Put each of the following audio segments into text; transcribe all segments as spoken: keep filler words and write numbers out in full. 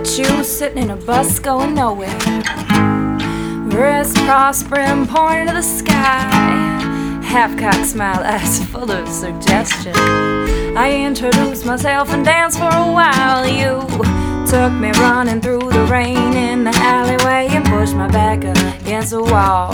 at you sitting in a bus going nowhere, wrist crossed, brim pointing to the sky, half-cocked smile, eyes full of suggestion. I introduced myself and danced for a while. You took me running through the rain in the alleyway and pushed my back against the wall.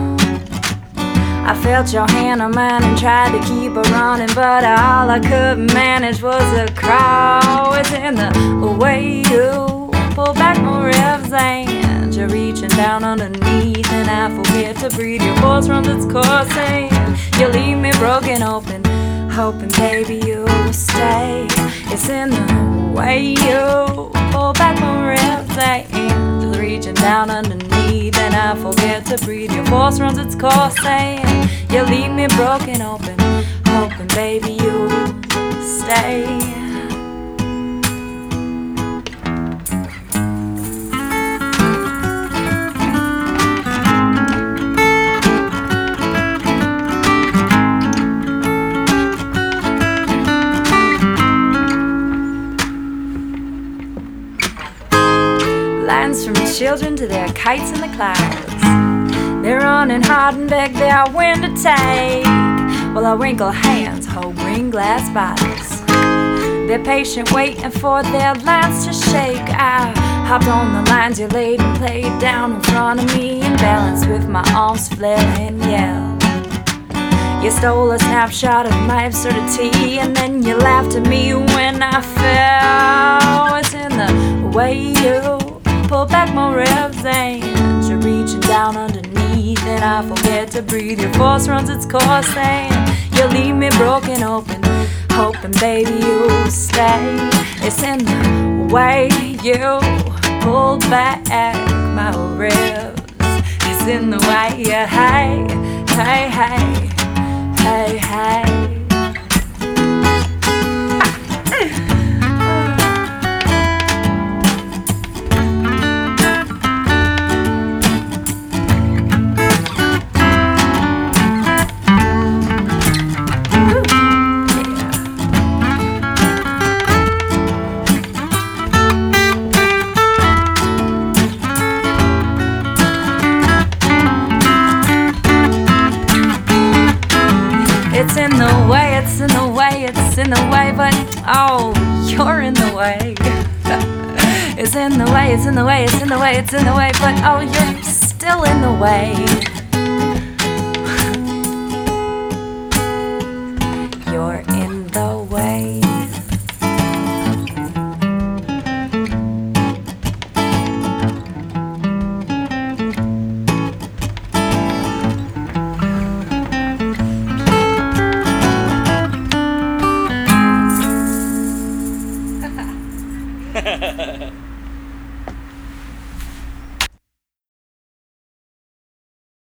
I felt your hand on mine and tried to keep her running, but all I could manage was a crawl. It's in the way you pull back my ribs and you're reaching down underneath, and I forget to breathe. Your voice runs its course and you leave me broken open, hoping baby you'll stay. It's in the way you pull back my ribs and you're reaching down underneath, and I forget to breathe. Your voice runs its course and you leave me broken open, hoping baby you'll stay. Lines from children to their kites in the clouds. They're running hard and beg their wind to take, while our wrinkled hands hold green glass bottles. They're patient waiting for their lines to shake. I hopped on the lines you laid and played down in front of me, and balanced with my arms flailing, yelled. You stole a snapshot of my absurdity, and then you laughed at me when I fell. It's in the way you pull back my ribs and you're reaching down underneath, and I forget to breathe. Your force runs its course and you leave me broken open, hoping baby you'll stay. It's in the way you pull back my ribs. It's in the way you hey, hey, hey, hey, hey. It's in the way, it's in the way, it's in the way, but oh, you're in the way. It's in the way, it's in the way, it's in the way, it's in the way, but oh, you're still in the way.